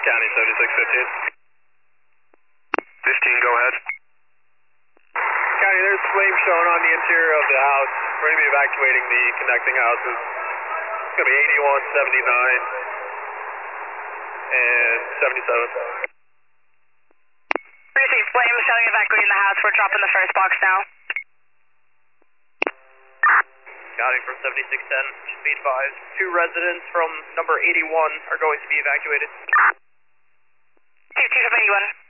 County 7615. 15, go ahead. County, there's flames showing on the interior of the house. We're going to be evacuating the connecting houses. It's going to be 81, 79, and 77. Precinct flames showing evacuating the house. We're dropping the first box now. County from 7610, just be advised. 2 residents from number 81 are going to be evacuated. 2 from 81.